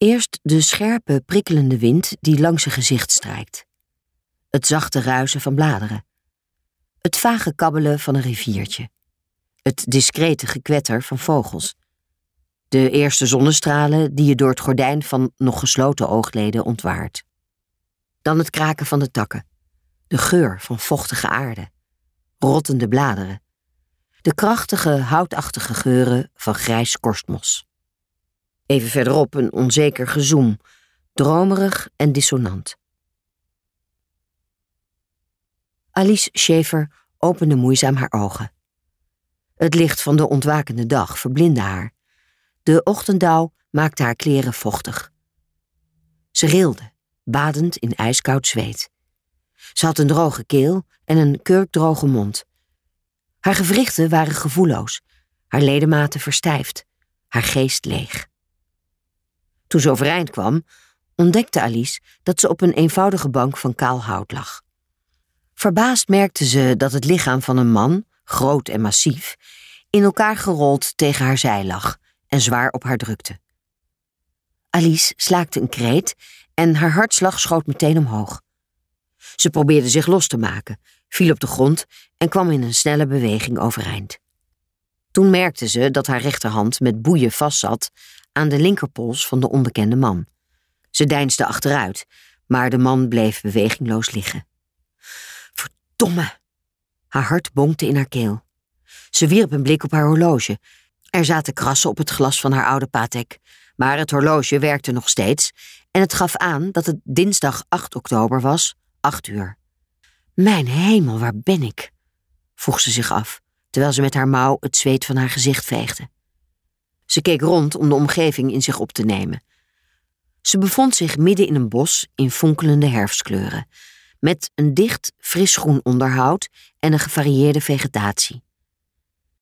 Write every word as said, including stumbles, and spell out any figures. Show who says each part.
Speaker 1: Eerst de scherpe, prikkelende wind die langs zijn gezicht strijkt. Het zachte ruisen van bladeren. Het vage kabbelen van een riviertje. Het discrete gekwetter van vogels. De eerste zonnestralen die je door het gordijn van nog gesloten oogleden ontwaart. Dan het kraken van de takken. De geur van vochtige aarde. Rottende bladeren. De krachtige, houtachtige geuren van grijs korstmos. Even verderop een onzeker gezoem, dromerig en dissonant. Alice Schaefer opende moeizaam haar ogen. Het licht van de ontwakende dag verblindde haar. De ochtenddauw maakte haar kleren vochtig. Ze rilde, badend in ijskoud zweet. Ze had een droge keel en een kurkdroge mond. Haar gewrichten waren gevoelloos, haar ledematen verstijfd, haar geest leeg. Toen ze overeind kwam, ontdekte Alice dat ze op een eenvoudige bank van kaal hout lag. Verbaasd merkte ze dat het lichaam van een man, groot en massief, in elkaar gerold tegen haar zij lag en zwaar op haar drukte. Alice slaakte een kreet en haar hartslag schoot meteen omhoog. Ze probeerde zich los te maken, viel op de grond en kwam in een snelle beweging overeind. Toen merkte ze dat haar rechterhand met boeien vastzat aan de linkerpols van de onbekende man. Ze deinsde achteruit, maar de man bleef bewegingloos liggen. Verdomme! Haar hart bonkte in haar keel. Ze wierp een blik op haar horloge. Er zaten krassen op het glas van haar oude Patek, maar het horloge werkte nog steeds en het gaf aan dat het dinsdag acht oktober was, acht uur. Mijn hemel, waar ben ik? Vroeg ze zich af, terwijl ze met haar mouw het zweet van haar gezicht veegde. Ze keek rond om de omgeving in zich op te nemen. Ze bevond zich midden in een bos in fonkelende herfstkleuren, met een dicht, fris groen onderhoud en een gevarieerde vegetatie.